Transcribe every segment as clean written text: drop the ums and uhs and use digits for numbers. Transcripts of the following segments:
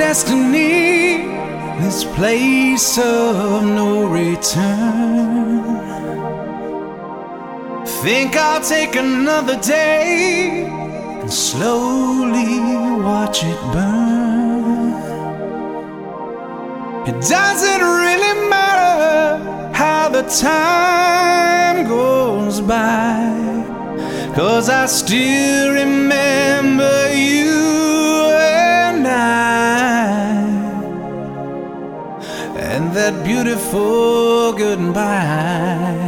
destiny, this place of no return. Think I'll take another day and slowly watch it burn. It doesn't really matter how the time goes by, 'cause I still remember you and that beautiful goodbye.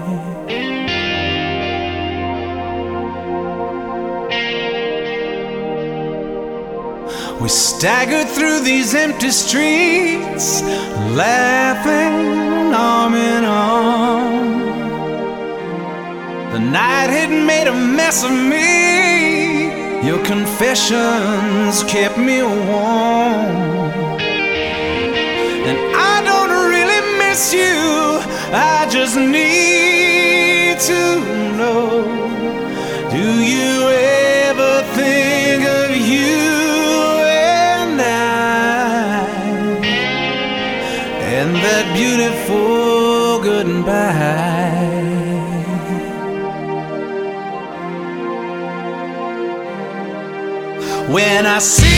We staggered through these empty streets, laughing arm in arm. The night had made a mess of me. Your confessions kept me warm. And I don't really miss you, I just need to know, do you ever think of you and that beautiful goodbye? When I see